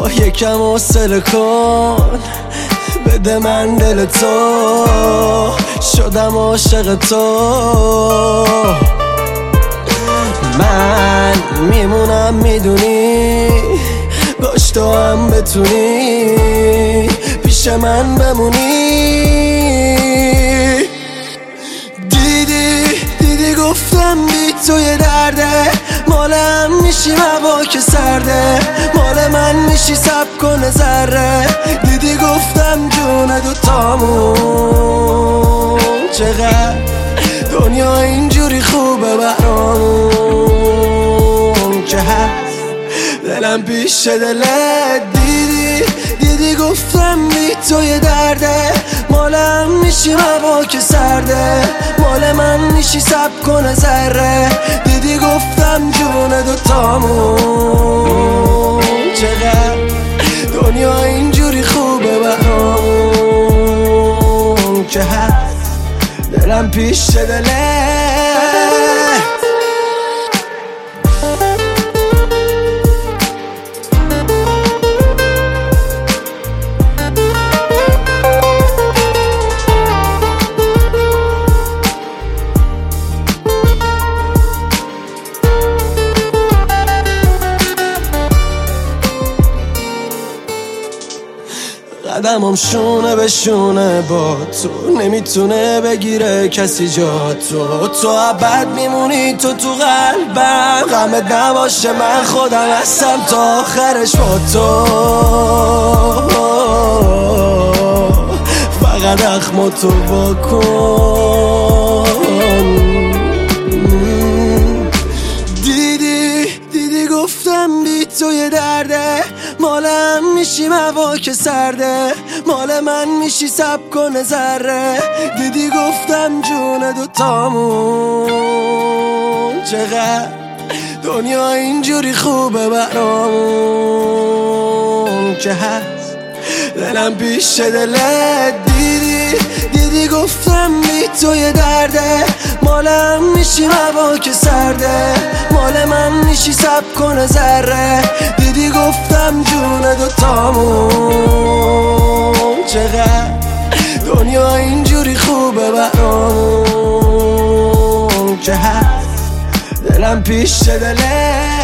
یکم حوصله کن، بده من دل تو، شدم عاشق تو. من میمونم میدونی، باش تو هم بتونی پیش من بمونی. دیدی گفتم بی تو یه درده، مال هم میشی هوا که سرده، مال من میشی سب کنه ذره. دیدی گفتم جون دوتامون چقدر دنیا اینجوری خوبه برامون که هست دلم پیش دلت. دیدی گفتم بی تو یه درده، مالم میشی هوا که سرده، مال من میشی سب کنه ذره. دیدی گفتم جون دوتامون چقدر دنیا اینجوری خوبه برامون که هست دلم پیش دلت. قدمم شونه به شونه با تو، نمیتونه بگیره کسی جا تو ابد میمونی تو قلبم. غمت نباشه من خودم هستم تا آخرش با تو، فقط اخم تو واکن. دیدی گفتم بی تو یه درده، مالم میشی هوا که سرده، مال من میشی سب کنه ذره. دیدی گفتم جون دوتامون چقدر دنیا اینجوری خوبه برامون که هست دلم پیش دلت. دیدی گفتم بی تو یه درده، مالم میشی هوا که سرده، مال من میشی سب کنه ذره. دیدی گفتم جون دوتامون چقدر دنیا اینجوری خوبه برامون که هست دلم پیش دلت.